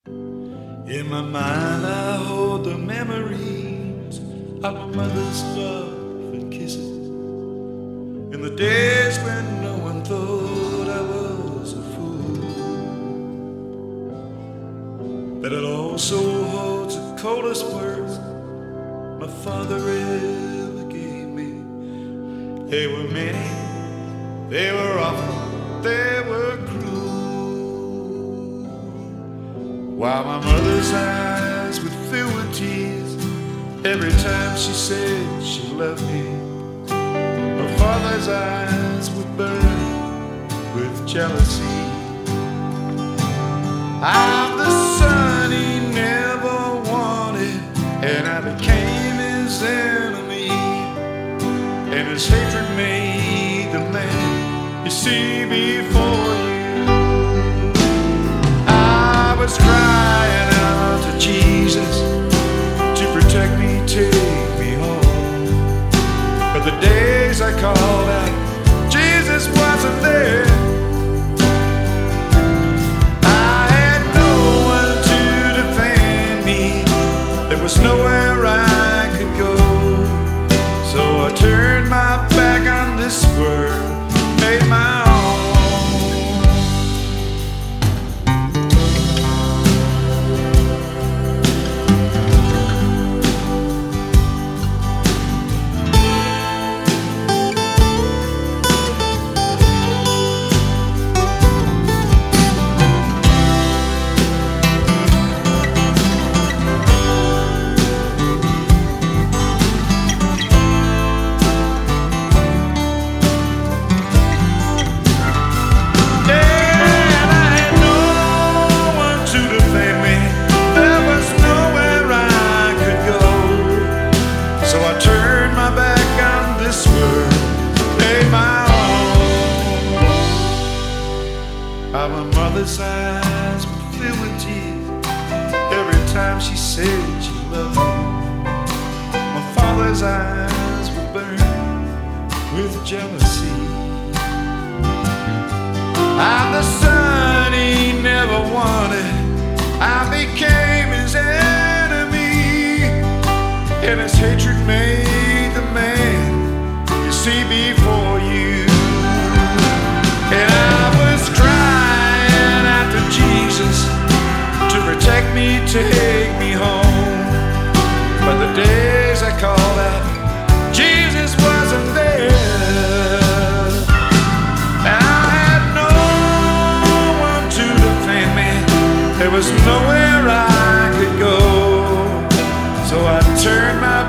In my mind I hold the memories of my mother's love and kisses, in the days when no one thought I was a fool. But it also holds the coldest words my father ever gave me. They were many, they were awful, they were cruel. While my mother's eyes would fill with tears every time she said she loved me, my father's eyes would burn with jealousy. I'm the son he never wanted, and I became his enemy, and his hatred made the man you see before you. I was crying out to Jesus to protect me, take me home, but the days I called out, Jesus wasn't there. I had no one to defend me, there was nowhere I could go, so I turned my back on this world, made my own. How my mother's eyes would fill with tears every time she said she loved me. My father's eyes would burn with jealousy. I'm the son he never wanted, I became his enemy, and his hatred made the man you see before you. And I was crying out to Jesus to protect me, take me home, but the days I called out, Jesus wasn't there. I had no one to defend me, there was nowhere I could go, so I turned my